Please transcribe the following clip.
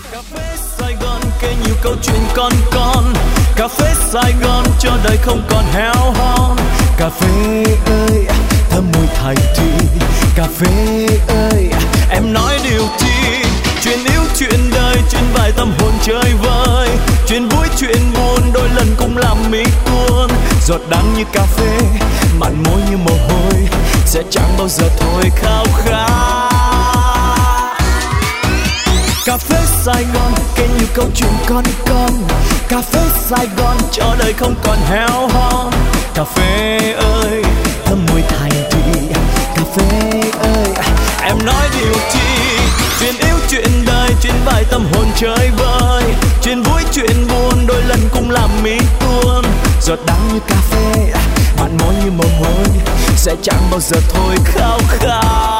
Cà phê Sài Gòn kể nhiều câu chuyện con. Cà phê Sài Gòn cho đời không còn héo hon. Cà phê ơi thơm mùi Thái thị. Cà phê ơi em nói điều chi. Chuyện yêu chuyện đời, chuyện vài tâm hồn chơi vơi. Chuyện vui chuyện buồn đôi lần cũng làm mi tuôn. Giọt đắng như cà phê, mặn môi như mồ hôi, sẽ chẳng bao giờ thôi khao khát. Cà phê Sài Gòn kể nhiều câu chuyện con. Cà phê Sài Gòn cho đời không còn héo hon. Cà phê ơi thơm mùi Thái thị. Cà phê ơi em nói điều chi. Chuyện yêu chuyện đời, chuyện vài tâm hồn chơi vơi. Chuyện vui chuyện buồn đôi lần cũng làm mi tuôn. Giọt đắng như cà phê, mặn môi như mồ hôi, sẽ chẳng bao giờ thôi khao khát.